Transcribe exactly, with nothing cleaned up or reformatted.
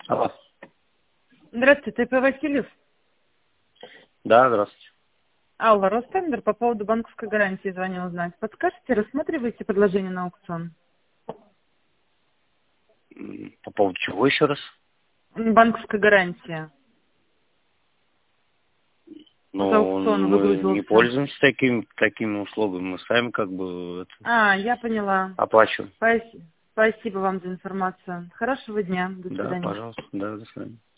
Алло. Здравствуйте, это Васильев. Да, здравствуйте. Алла, Ростендер, по поводу банковской гарантии звоню узнать. Подскажете, рассматриваете предложение на аукцион? М, По поводу чего еще раз? М, Банковская гарантия. Вот Ну, аукцион мы не выгрузился. пользуемся такими, такими услугами. Мы сами как бы это, А, я поняла. оплачиваем. Спасибо. Спасибо вам за информацию. Хорошего дня. До Да, свидания. пожалуйста. Да, до свидания.